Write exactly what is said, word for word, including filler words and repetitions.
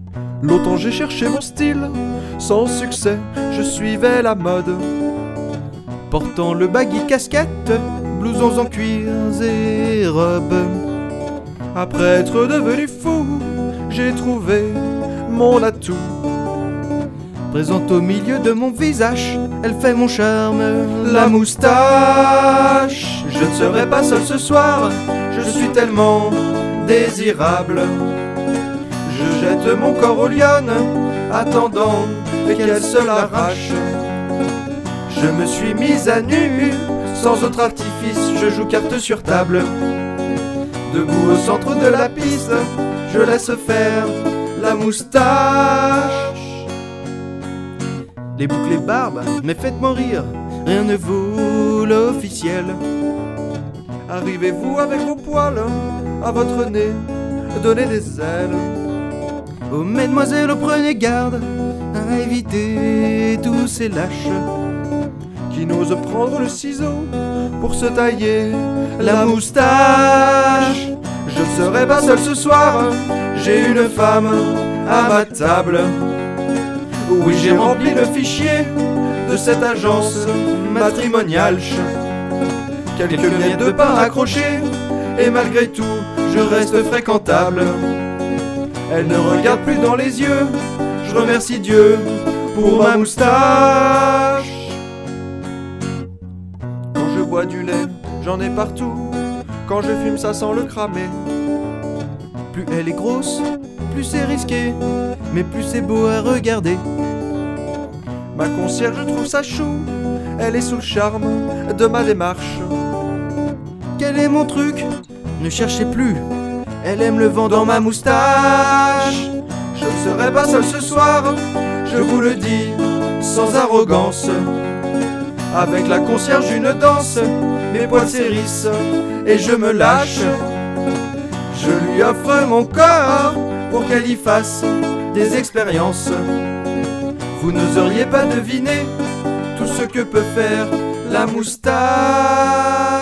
Longtemps j'ai cherché mon style, sans succès, je suivais la mode. Portant le baggy casquette, blousons en cuir et robes. Après être devenu fou, j'ai trouvé mon atout. Présente au milieu de mon visage, elle fait mon charme, la moustache. Je ne serai pas seul ce soir, je suis tellement désirable. Je jette mon corps aux lionnes, attendant qu'elle se l'arrache. Je me suis mise à nu, sans autre artifice, je joue carte sur table. Debout au centre de la piste, je laisse faire la moustache. Les boucles et barbes, mais faites-moi rire, rien ne vaut l'officiel. Arrivez-vous avec vos poils à votre nez, donnez des ailes. Oh mesdemoiselles, prenez garde à éviter tous ces lâches qui n'osent prendre le ciseau pour se tailler la moustache. Je ne serai pas seul ce soir, j'ai une femme à ma table. Oui, j'ai rempli le fichier de cette agence matrimoniale. Quelques miettes de pain accrochées, et malgré tout, je reste fréquentable. Elle ne regarde plus dans les yeux, je remercie Dieu pour ma moustache. Quand je bois du lait, j'en ai partout. Quand je fume, ça sent le cramé. Plus elle est grosse, plus c'est risqué, mais plus c'est beau à regarder. Ma concierge, je trouve ça chou, elle est sous le charme de ma démarche. Quel est mon truc? Ne cherchez plus, elle aime le vent dans ma moustache. Je ne serai pas seul ce soir, je vous le dis sans arrogance. Avec la concierge une danse, mes poils s'hérissent et je me lâche. Je lui offre mon corps pour qu'elle y fasse des expériences. Vous n'oseriez pas deviner tout ce que peut faire la moustache.